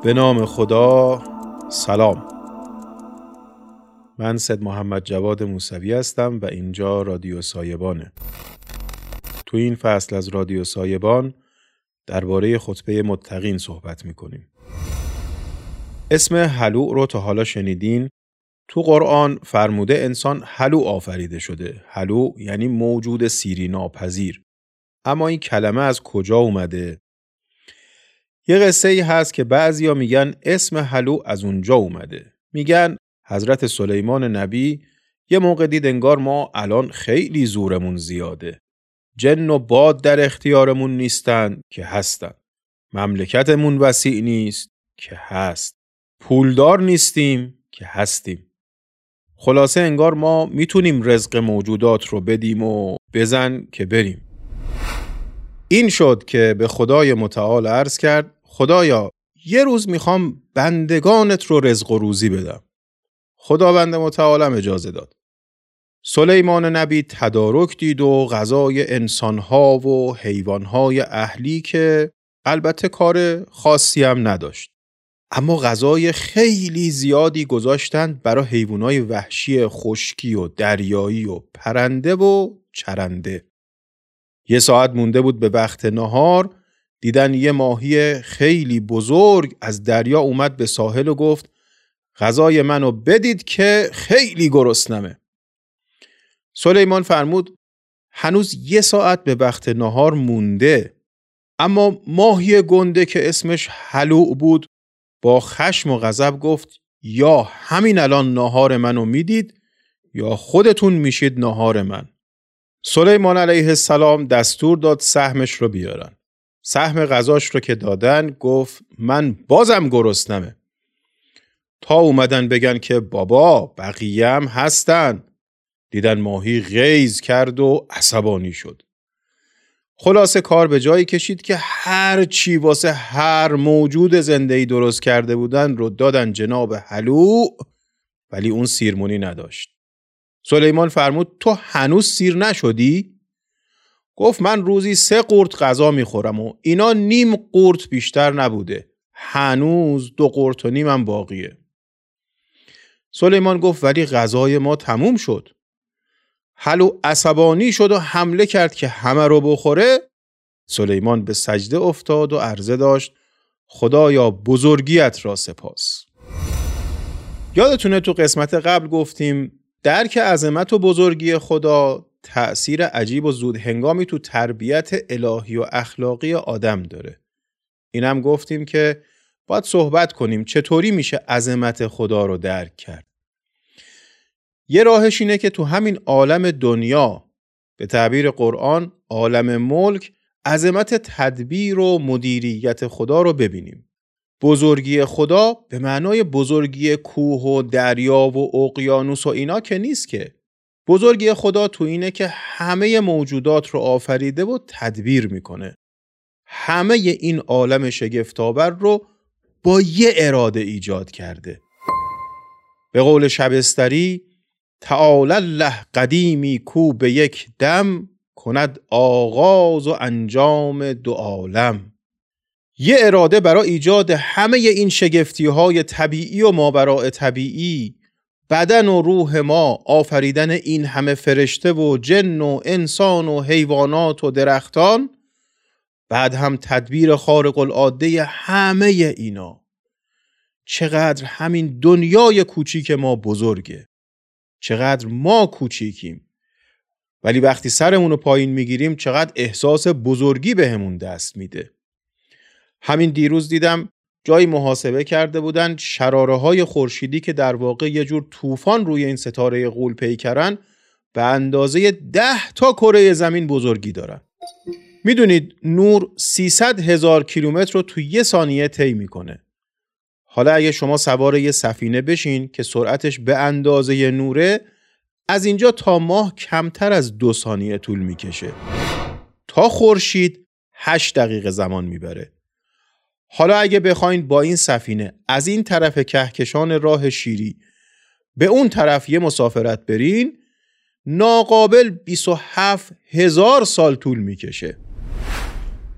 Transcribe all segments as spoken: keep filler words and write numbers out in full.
به نام خدا. سلام، من سید محمد جواد موسوی هستم و اینجا رادیو سایبانه. تو این فصل از رادیو سایبان درباره خطبه متقین صحبت میکنیم. اسم هلوع رو تا حالا شنیدین؟ تو قرآن فرموده انسان هلوع آفریده شده. هلوع یعنی موجود سیری ناپذیر. اما این کلمه از کجا اومده؟ یه قصه ای هست که بعضیا میگن اسم هلوع از اونجا اومده. میگن حضرت سلیمان نبی یه موقع دید انگار ما الان خیلی زورمون زیاده. جن و باد در اختیارمون نیستن که هستن. مملکتمون وسیع نیست که هست. پولدار نیستیم که هستیم. خلاصه انگار ما میتونیم رزق موجودات رو بدیم و بزن که بریم. این شد که به خدای متعال عرض کرد: خدایا یه روز میخوام بندگانت رو رزق و روزی بدم. خداوند متعالم اجازه داد. سلیمان نبی تدارک دید و غذای انسانها و حیوانهای اهلی که البته کار خاصی هم نداشت. اما غذای خیلی زیادی گذاشتن برای حیوانای وحشی خشکی و دریایی و پرنده و چرنده. یه ساعت مونده بود به وقت نهار، دیدن یه ماهی خیلی بزرگ از دریا اومد به ساحل و گفت: غذای منو بدید که خیلی گرسنمه. سلیمان فرمود: هنوز یه ساعت به وقت نهار مونده. اما ماهی گنده که اسمش هلوع بود با خشم و غضب گفت: یا همین الان نهار منو میدید یا خودتون میشید نهار من. سلیمان علیه السلام دستور داد سهمش رو بیارن. سهم غذاش رو که دادن گفت: من بازم گرسنمه. تا اومدن بگن که بابا بقیه هم هستن، دیدن ماهی غیظ کرد و عصبانی شد. خلاصه کار به جایی کشید که هر چی واسه هر موجود زنده‌ای درست کرده بودن رو دادن جناب هلوع، ولی اون سیرمونی نداشت. سلیمان فرمود: تو هنوز سیر نشدی؟ گفت: من روزی سه قورت غذا میخورم و اینا نیم قورت بیشتر نبوده. هنوز دو قورت و نیمم باقیه. سلیمان گفت: ولی غذای ما تموم شد. هلوع عصبانی شد و حمله کرد که همه رو بخوره. سلیمان به سجده افتاد و عرضه داشت: خدایا بزرگیت را سپاس. یادتونه تو قسمت قبل گفتیم درک عظمت و بزرگی خدا تأثیر عجیب و زود هنگامی تو تربیت الهی و اخلاقی آدم داره. اینم گفتیم که باید صحبت کنیم چطوری میشه عظمت خدا رو درک کرد. یه راهش اینه که تو همین عالم دنیا، به تعبیر قرآن عالم ملک، عظمت تدبیر و مدیریت خدا رو ببینیم. بزرگی خدا به معنای بزرگی کوه و دریا و اقیانوس و اینا که نیست که. بزرگی خدا تو اینه که همه موجودات رو آفریده و تدبیر میکنه. همه این عالم شگفت‌آور رو با یه اراده ایجاد کرده. به قول شبستری: تعالی الله قدیمی کو به یک دم، کند آغاز و انجام دو عالم. یه اراده برای ایجاد همه این شگفتی‌های طبیعی و ماوراء طبیعی، بدن و روح ما، آفریدن این همه فرشته و جن و انسان و حیوانات و درختان، بعد هم تدبیر خارق العاده همه اینا. چقدر همین دنیای کوچیک ما بزرگه، چقدر ما کوچیکیم، ولی وقتی سرمونو پایین میگیریم چقدر احساس بزرگی بهمون دست میده. همین دیروز دیدم جایی محاسبه کرده بودن شراره های خورشیدی که در واقع یه جور طوفان روی این ستاره غول پیکرن به اندازه ده تا کره زمین بزرگی دارن. میدونید نور سیصد هزار کیلومتر رو تو یه ثانیه طی میکنه. حالا اگه شما سوار یه سفینه بشین که سرعتش به اندازه نوره، از اینجا تا ماه کمتر از دو ثانیه طول میکشه. تا خورشید هشت دقیقه زمان میبره. حالا اگه بخواین با این سفینه از این طرف کهکشان راه شیری به اون طرف یه مسافرت برین، ناقابل بیست و هفت هزار سال طول میکشه.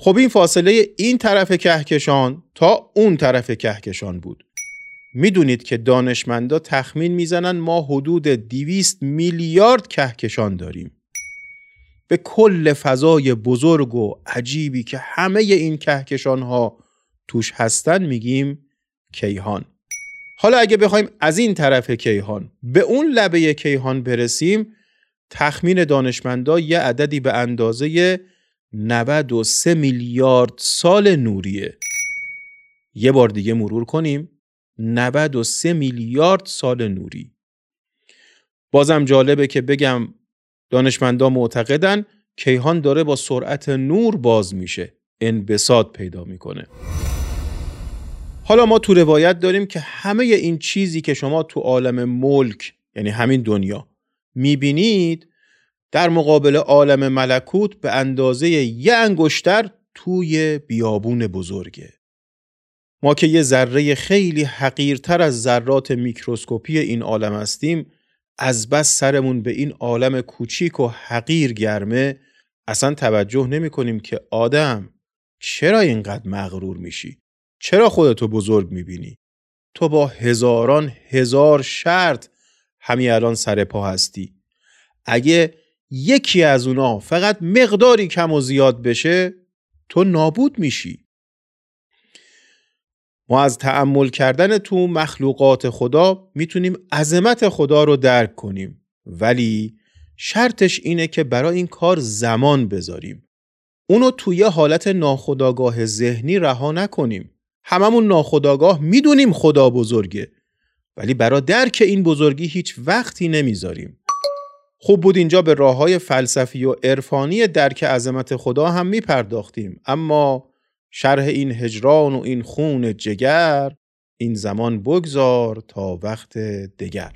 خب این فاصله این طرف کهکشان تا اون طرف کهکشان بود. میدونید که دانشمندا تخمین میزنن ما حدود دویست میلیارد کهکشان داریم. به کل فضای بزرگ و عجیبی که همه این کهکشان ها توش هستن میگیم کیهان. حالا اگه بخوایم از این طرف کیهان به اون لبه کیهان برسیم، تخمین دانشمندا یه عددی به اندازه نود و سه میلیارد سال نوریه. یه بار دیگه مرور کنیم، نود و سه میلیارد سال نوری. بازم جالبه که بگم دانشمندا معتقدن کیهان داره با سرعت نور باز میشه، انبساط پیدا میکنه. حالا ما تو روایت داریم که همه این چیزی که شما تو عالم ملک، یعنی همین دنیا میبینید، در مقابل عالم ملکوت به اندازه یه انگشتر توی بیابون بزرگه. ما که یه ذره خیلی حقیرتر از ذرات میکروسکوپی این عالم هستیم، از بس سرمون به این عالم کوچیک و حقیر گرمه، اصلا توجه نمی کنیم که آدم چرا اینقدر مغرور میشی؟ چرا خودتو بزرگ میبینی؟ تو با هزاران هزار شرط همین الان سر پا هستی. اگه یکی از اونا فقط مقداری کم و زیاد بشه، تو نابود میشی. ما از تأمل کردن تو مخلوقات خدا میتونیم عظمت خدا رو درک کنیم، ولی شرطش اینه که برای این کار زمان بذاریم. اونو توی حالت ناخودآگاه ذهنی رها نکنیم. هممون ناخودآگاه میدونیم خدا بزرگه، ولی برای درک این بزرگی هیچ وقتی نمیذاریم. خوب بود اینجا به راههای فلسفی و عرفانی درک عظمت خدا هم میپرداختیم، اما شرح این هجران و این خون جگر این زمان بگذار تا وقت دگر.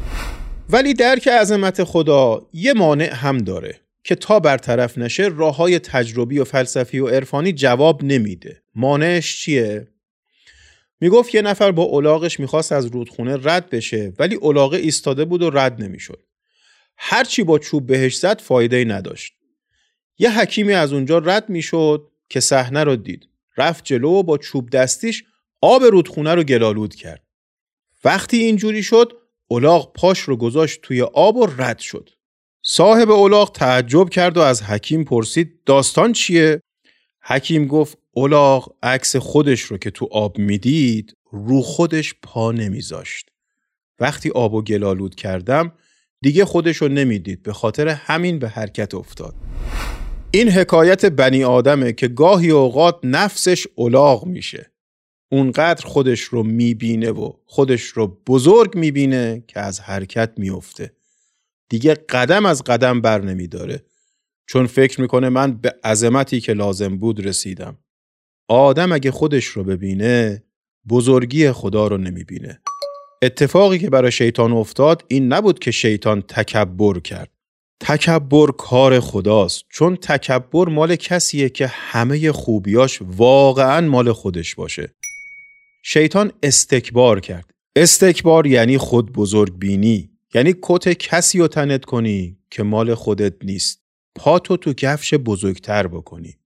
ولی درک عظمت خدا یه مانع هم داره که تا برطرف نشه راههای تجربی و فلسفی و عرفانی جواب نمیده. مانعش چیه؟ میگفت یه نفر با الاغش میخواست از رودخونه رد بشه، ولی الاغه ایستاده بود و رد نمیشد. هرچی با چوب بهش زد فایده‌ای نداشت. یه حکیمی از اونجا رد میشد که صحنه رو دید. رفت جلو و با چوب دستیش آب رودخونه رو گلالود کرد. وقتی اینجوری شد، الاغ پاش رو گذاشت توی آب و رد شد. صاحب الاغ تعجب کرد و از حکیم پرسید داستان چیه؟ حکیم گفت الاغ عکس خودش رو که تو آب میدید رو خودش پا نمیذاشت. وقتی آبو گلالود کردم دیگه خودش رو نمیدید، به خاطر همین به حرکت افتاد. این حکایت بنی آدمه که گاهی اوقات نفسش الاغ میشه. اونقدر خودش رو میبینه و خودش رو بزرگ میبینه که از حرکت میفته. دیگه قدم از قدم بر نمیداره، چون فکر میکنه من به عظمتی که لازم بود رسیدم. آدم اگه خودش رو ببینه بزرگی خدا رو نمیبینه. اتفاقی که برای شیطان افتاد این نبود که شیطان تکبر کرد. تکبر کار خداست، چون تکبر مال کسیه که همه خوبیاش واقعا مال خودش باشه. شیطان استکبار کرد. استکبار یعنی خود بزرگ بینی، یعنی کت کسی رو تنت کنی که مال خودت نیست، پاتو تو کفش بزرگتر بکنی.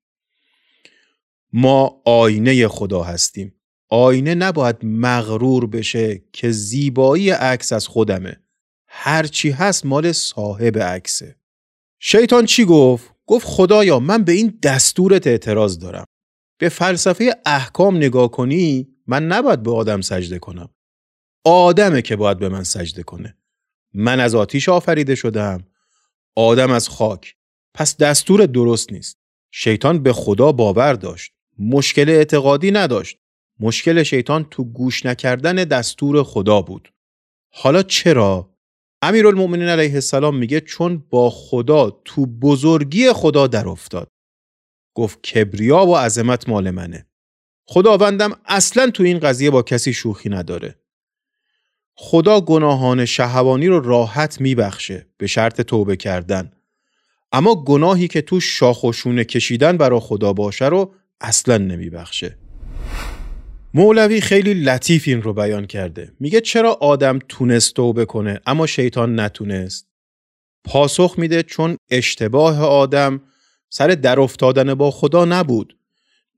ما آینه خدا هستیم. آینه نباید مغرور بشه که زیبایی عکس از خودمه. هرچی هست مال صاحب عکسه. شیطان چی گفت؟ گفت خدایا من به این دستورت اعتراض دارم. به فلسفه احکام نگاه کنی من نباید به آدم سجده کنم. آدمه که باید به من سجده کنه. من از آتیش آفریده شدم، آدم از خاک. پس دستور درست نیست. شیطان به خدا باور داشت. مشکل اعتقادی نداشت. مشکل شیطان تو گوش نکردن دستور خدا بود. حالا چرا؟ امیرالمؤمنین علیه السلام میگه چون با خدا تو بزرگی خدا در افتاد. گفت کبریا و عظمت مال منه. خداوندم اصلا تو این قضیه با کسی شوخی نداره. خدا گناهان شهوانی رو راحت میبخشه به شرط توبه کردن، اما گناهی که تو شاخ و شونه کشیدن برای خدا باشه رو اصلا نمیبخشه. مولوی خیلی لطیف این رو بیان کرده. میگه چرا آدم تونست توبه کنه اما شیطان نتونست؟ پاسخ میده چون اشتباه آدم سر در افتادن با خدا نبود،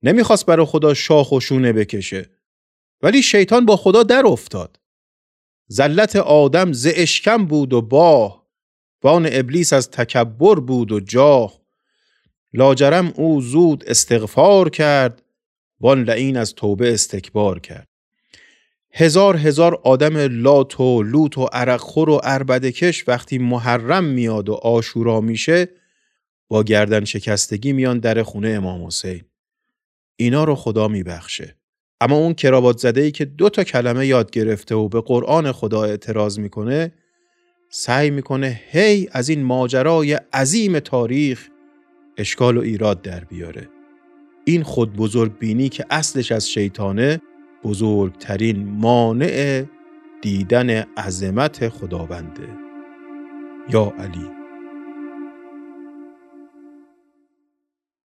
نمیخواست برای خدا شاخ و شونه بکشه. ولی شیطان با خدا در افتاد. زلت آدم ز اشکم بود و باه، وان ابلیس از تکبر بود و جاه. لاجرم او زود استغفار کرد، وان لعین از توبه استکبار کرد. هزار هزار آدم لات و لوت و عرقخور و عربدکش وقتی محرم میاد و عاشورا میشه با گردن شکستگی میان در خونه امام حسین. اینا رو خدا میبخشه. اما اون کراوات زده‌ای که دو تا کلمه یاد گرفته و به قرآن خدا اعتراض میکنه، سعی میکنه هی از این ماجرای عظیم تاریخ اشکال و ایراد در بیاره. این خود بزرگ بینی که اصلش از شیطانه بزرگترین مانع دیدن عظمت خداونده. یا علی.